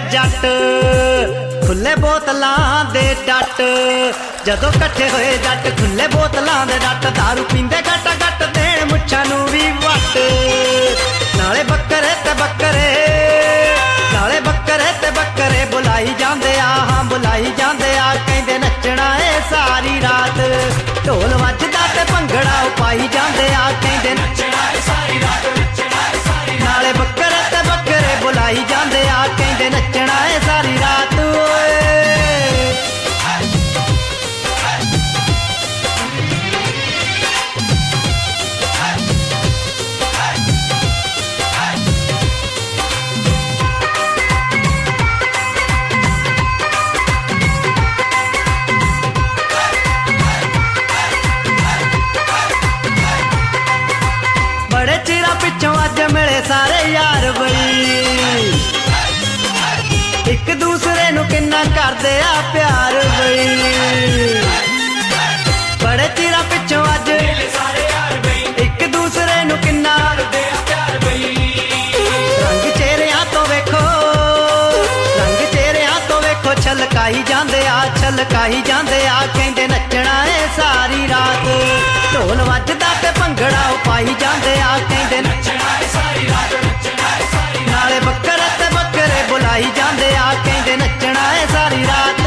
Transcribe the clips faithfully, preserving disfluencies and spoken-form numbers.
जट खुले बोतलां दे डट जदों कट्ठे होए जट खुले बोतलां दे डट दारू पींदे घट घट देण मुच्छां नूं वी वट नाले बकरे ते बकरे नाले बकरे ते बकरे बुलाई जांदे आ हां बुलाई जांदे आ कहंदे नचना ए सारी रात ढोल वजदा ते भंगड़ा पाई जांदे आ कहंदे नचना ए सारी रात नचना ए सारी नाले बकरे ते बकरे बुलाई जांदे आ कहंदे नचना ए सारी रात पिछों अज मिले सारे यार बई एक दूसरे नू किन्ना करदे आ प्यार बई बड़े चिरा पिछों अज मिले सारे यार बई एक दूसरे नू किन्ना करदे आ प्यार बई रंग चेहरियां तो वेखो रंग चेहरियां तो वेखो छलकाई जांदे आ छलकाई जांदे आ कहंदे नचना ए सारी रात ढोल वजदा ते भंगड़ा पाई जांदे आ कहंदे नचना ए सारी रात नचना ए सारी नाले बकरे ते बकरे बुलाई जांदे आ कहंदे नचना ए सारी रात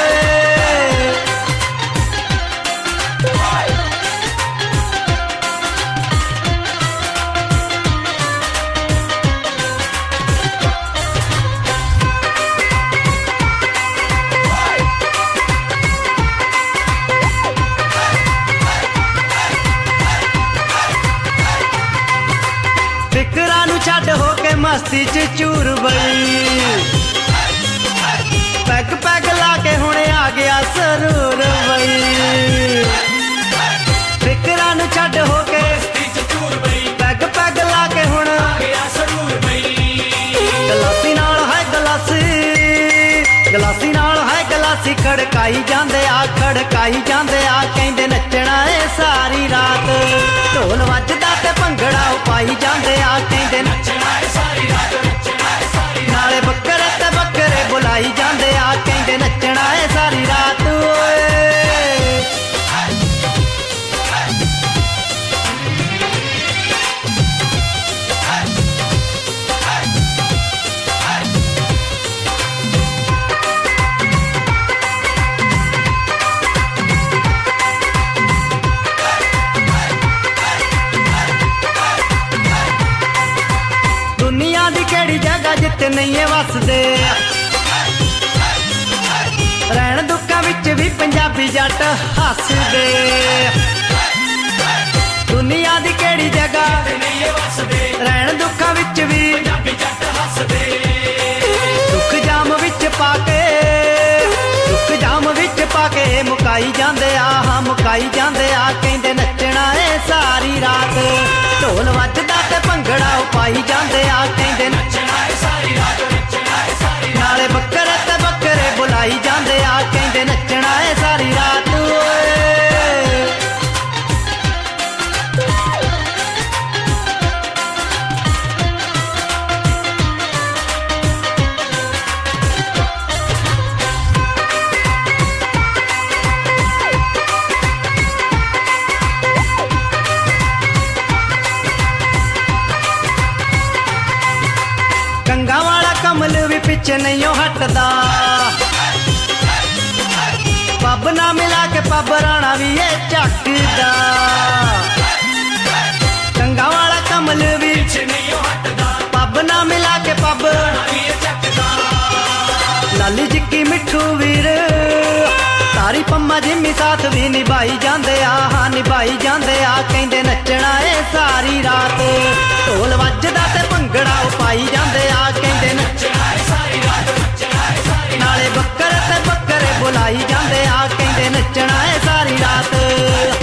फिकरां नू छड्ड हो के मस्ती च चूर बई पैग पैग ला के हुणे आ गया सरूर बई फिकरां नू छड्ड हो के मस्ती च चूर बई पैग पैग ला के हुण आ गया सरूर बई गलासी नाल है गलासी गलासी नाल है गलासी खड़काई जांदे आ खड़काई जांदे आ कहंदे नचना ए सारी रात ढोल वजदा ते भंगड़ा पाई जांदे आ कहंदे नचना ए सारी रात नचना ए सारी नाले बकरे ते बकरे बुलाई जांदे आ कहंदे नचना ए सारी रात दुनिया दी केड़ी जगह जित्ते नहीं है वसदे रहन दुखा विच भी पंजाबी जट हसदे दुनिया दी केड़ी जगह नहीं है वसदे रहन दुखा विच भी पंजाबी जट हसदे दुख जाम विच पाके दुख जाम विच पाके मुकाई जांदे आ हां मुकाई जांदे आ कहंदे नचना ए सारी रात ढोल वजदा ते भंगड़ा पाई जांदे आ कहंदे नचना ए सारी रात नचना ए सारी नाले बकरे ते बकरे बुलाई जांदे आ कहंदे नचना ए सारी रात कंगा वाला कमल भी पिछे नहीं हटदा पब ना मिला के पब राणा भी ये चकदा कंगा वाला कमल भी पिछे नहीं हटदा पब ना मिला के पब राणा भी ये चकदा लाली जिक्की मिठू वीर सारी पम्मा जिम्मी साथ भी निभाई जांदे आ हां निभाई जांदे आ कहंदे नचना ए सारी रात ढोल वजदा ते भंगड़ा पाई जांदे आ कहंदे नचना ए सारी रात नचना ए सारी नाले बकरे ते बकरे बुलाई जांदे आ कहंदे नचना ए सारी रात